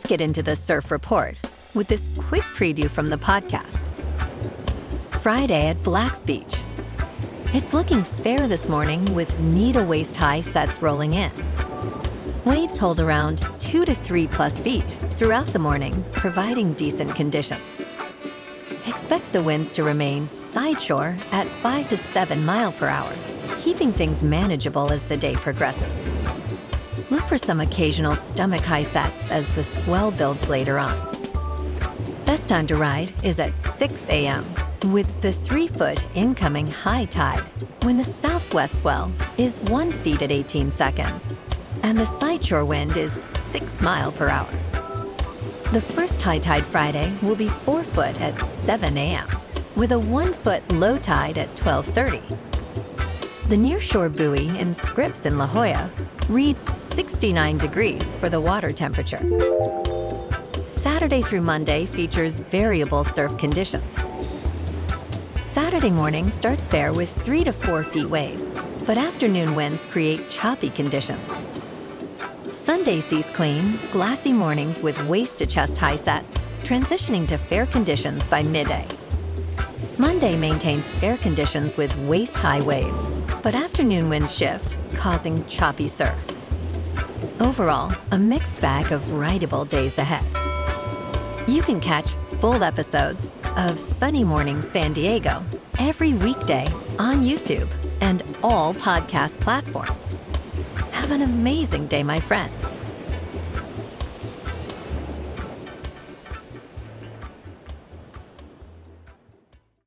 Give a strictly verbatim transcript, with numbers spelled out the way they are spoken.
get into the surf report with this quick preview from the podcast. Friday at Black's Beach. It's looking fair this morning with knee to waist high sets rolling in. Waves hold around two to three plus feet throughout the morning, providing decent conditions. Expect the winds to remain sideshore at five to seven mile per hour, keeping things manageable as the day progresses. Look for some occasional stomach high sets as the swell builds later on. Best time to ride is at six a.m. with the three-foot incoming high tide, when the southwest swell is one feet at eighteen seconds, and the sideshore wind is six mile per hour. The first high tide Friday will be four foot at seven a.m. with a one foot low tide at twelve thirty. The nearshore buoy in Scripps in La Jolla reads sixty-nine degrees for the water temperature. Saturday through Monday features variable surf conditions. Saturday morning starts fair with three to four feet waves, but afternoon winds create choppy conditions. Sunday sees clean, glassy mornings with waist to chest high sets, transitioning to fair conditions by midday. Monday maintains fair conditions with waist high waves, but afternoon winds shift, causing choppy surf. Overall, a mixed bag of rideable days ahead. You can catch full episodes of Sunny Morning San Diego every weekday on YouTube and all podcast platforms. Have an amazing day, my friend.